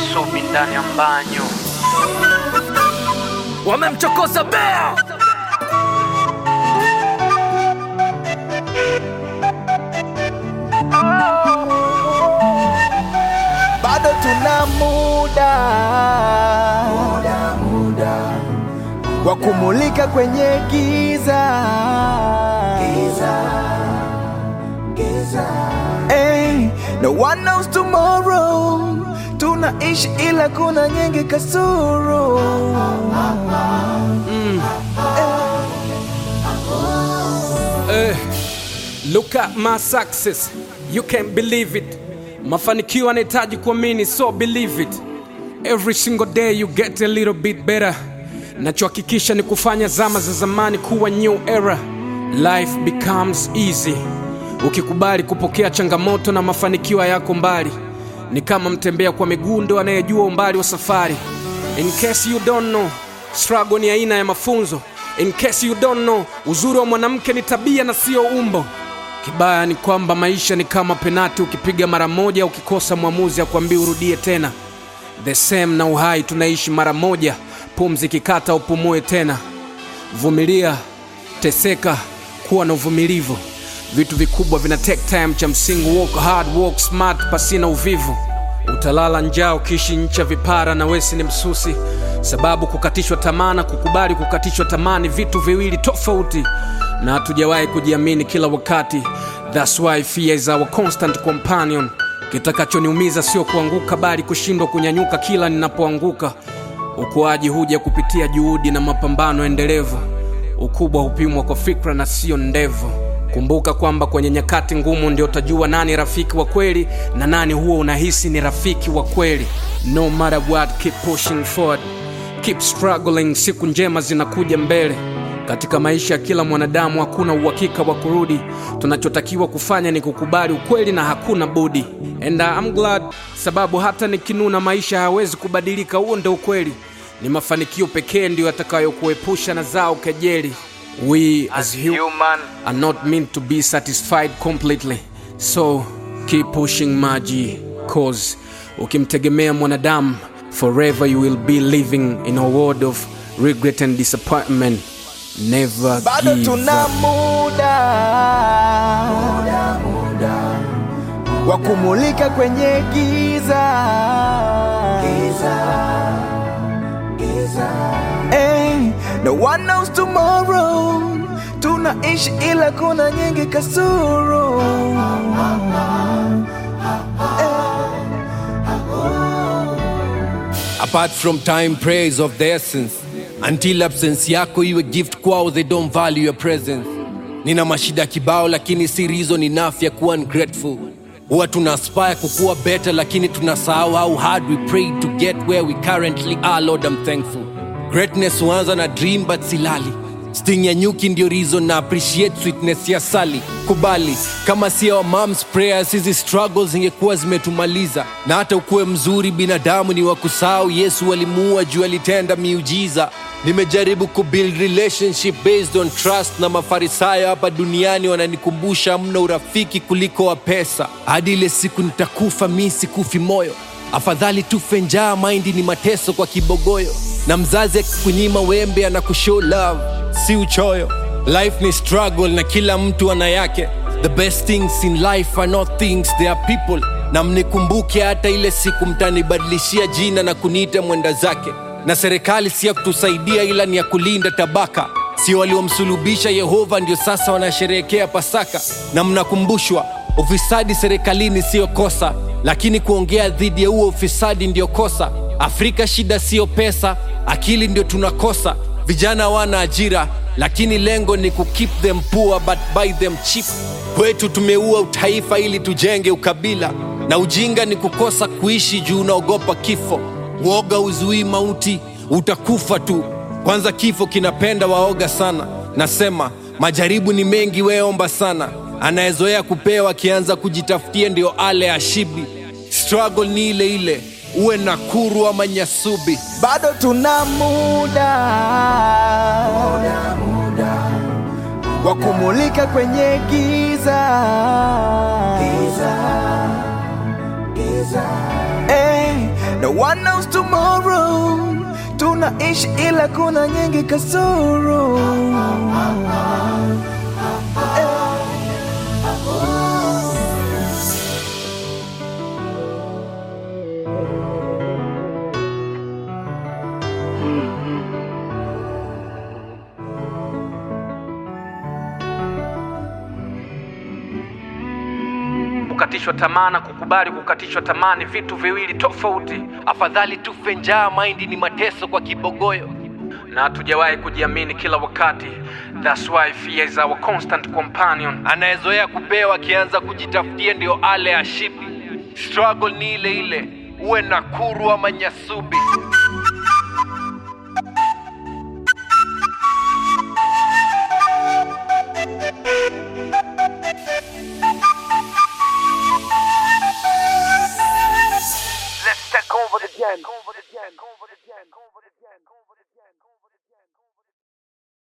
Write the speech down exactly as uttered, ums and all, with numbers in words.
Subi ndani ya mbanyo. Wamemchokoza bea. Bado tuna muda muda muda wa kumulika kwenye giza giza giza. Hey, no one knows tomorrow. Tunaishi ila kuna nyingi kasoro. Mm. Hey. Hey, look at my success. You can't believe it. Mafanikio yanahitaji kuamini, so believe it. Every single day you get a little bit better. Nachohakikisha ni kufanya zama za zamani kuwa new era. Life becomes easy ukikubali kupokea changamoto na mafanikio yako mbali. Ni kama mtembea kwa miguu ndo anayejua umbali wa safari. In case you don't know, struggle ni aina ya mafunzo. In case you don't know, uzuri wa mwanamke ni tabia na sio umbo. Kibaya ni kwamba maisha ni kama penati, ukipiga mara moja ukikosa mwamuzi akwambia urudie tena. The same na uhai, tunaishi mara moja, pumzi kikata upumue tena. Vumilia, teseka, kuwa na uvumilivu. Vitu vikubwa vina take time, cha msingi work hard, work smart, pasina uvivu. Utalala njaa ukiishi ncha vipara na wesi ni msusi. Sababu kukatishwa tamaa na kukubali kukatishwa tamaa ni vitu viwili tofauti. Na hatujawahi kujiamini kila wakati. That's why fear is our constant companion. Kitakachoniumiza sio kuanguka bali kushindwa kunyanyuka kila ninapoanguka. Ukuaji huja kupitia juhudi na mapambano endelevu. Ukubwa hupimwa kwa fikra na sio ndevu. Kumbuka kwamba kwenye nyakati ngumu ndio utajua nani rafiki wa kweli na nani huo unahisi ni rafiki wa kweli. No matter what, keep pushing forward. Keep struggling, siku njema zinakuja mbele. Katika maisha ya kila mwanadamu hakuna uhakika wa kurudi. Tunachotakiwa kufanya ni kukubali ukweli na hakuna budi. And I'm glad, sababu hata nikinuna maisha hawezi kubadilika, huo ndio ukweli. Ni mafanikio pekee ndio yatakayokuepusha na zao kejeli. We as human are not meant to be satisfied completely. So keep pushing maji, cause ukimtegemea mwanadamu, forever you will be living in a world of regret and disappointment. Never Bado give tuna up. muda muda muda wa kumulika kwenye giza giza giza. Hey, no one knows tomorrow. Tunaishi ila kuna nyingi kasoro. Apart from time, praise of the essence. Until absence yako iwe gift kwao, they don't value your presence. Nina mashida kibao lakini si reason enough ya kuwa ungrateful. Huwa tuna aspire kukua better lakini tunasahau how hard we prayed to get where we currently are. Lord, I'm thankful. Greatness huanza na dream but silali. Sting ya nyuki ndio reason na appreciate sweetness ya sali. Kubali, kama si our mom's prayers hizi struggles zingekuwa zimetumaliza. Na hata ukuwe mzuri binadamu ni wakusahau, Yesu alimuua juu alitenda miujiza. Nimejaribu kubuild relationship based on trust na mafarisayo hapa duniani wananikumbusha mna urafiki kuliko wa pesa. Hadi ile siku nitakufa mimi sikufi moyo. Afadhali tufe njaa, mind ni mateso kwa kibogoyo. Na mzazi akikunyima wembe anakushow love, si uchoyo. Life ni struggle na kila mtu ana yake. The best things in life are not things, they are people. Na mnikumbuke hata ile siku mtanibadilishia jina na kuniita mwenda zake. Na serikali si ya kutusaidia ila ni ya kulinda tabaka. Si waliomsulubisha Yehova ndio sasa wanasherehekea Pasaka. Na mnakumbushwa ufisadi serikalini sio kosa, lakini kuongea dhidi ya huo ufisadi ndio kosa. Afrika shida sio pesa, akili ndio tunakosa. Vijana wana ajira, lakini lengo ni ku keep them poor but buy them cheap. Kwetu tumeua utaifa ili tujenge ukabila. Na ujinga ni kukosa kuishi juu unaogopa kifo. Uoga uzui mauti, utakufa tu. Kwanza kifo kinapenda waoga sana. Nasema, majaribu ni mengi, weomba sana. Anayezoea kupewa kianza kujitafutia ndio ale ashibi. Struggle ni ile ile, uwe Nakuru ama Nyasubi. Bado tuna muda muda muda wa kumulika kwenye giza giza giza. Hey, no one knows tomorrow. Tunaishi ila kuna nyingi kasoro. Kukatishwa tamaa na kukubali kukatishwa tamaa ni vitu viwili tofauti. Afadhali tufe njaa, maindi ni mateso kwa kibogoyo. Na hatujawahi kujiamini kila wakati. That's why fear is our constant companion. Anayezoea kupewa kianza kujitafutia ndio ale ashibi. Struggle ni ile ile, uwe Nakuru ama Nyasubi. Let's take over the game.